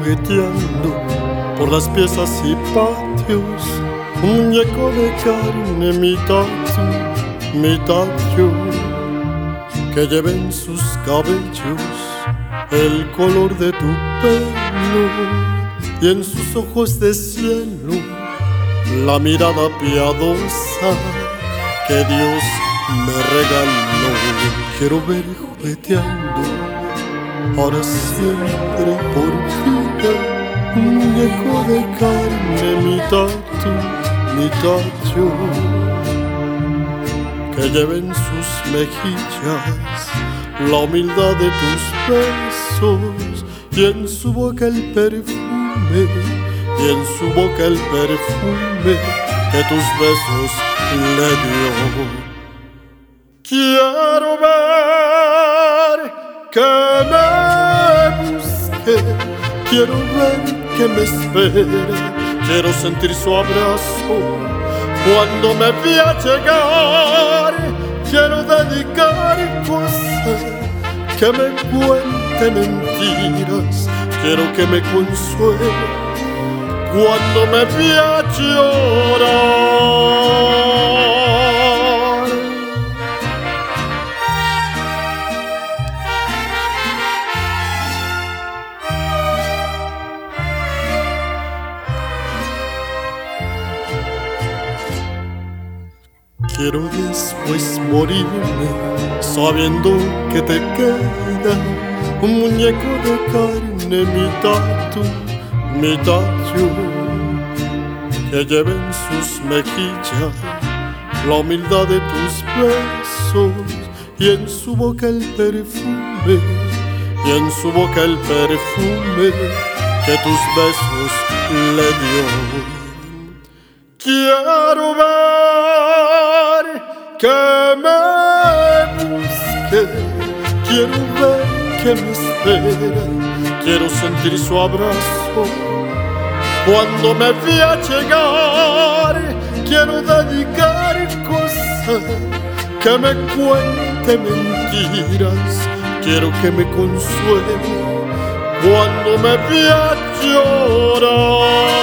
jugueteando por las piezas y patios, un muñeco de carne, mitad tú, mitad yo, que lleva en sus cabellos el color de tu pelo y en sus ojos de cielo la mirada piadosa que Dios me regaló. Quiero ver jugueteando ahora siempre por vida un muñeco de carne, mitad tú, mitad yo, que lleva en sus mejillas la humildad de tus besos y en su boca el perfume, y en su boca el perfume que tus besos le dio. Quiero ver que me busque, quiero ver que me espera, quiero sentir su abrazo cuando me vea llegar. Quiero dedicar cosas que me cuente mentiras, quiero que me consuele cuando me vea llorar. Quiero después morirme sabiendo que te queda un muñeco de carne, mitad tú, mitad yo, que lleva en sus mejillas la humildad de tus besos y en su boca el perfume, y en su boca el perfume que tus besos le dio. Quiero ver que me busque, quiero ver que me espera, quiero sentir su abrazo cuando me vea llegar. Quiero dedicar cosas que me cuente mentiras, quiero que me consuele cuando me vea llorar.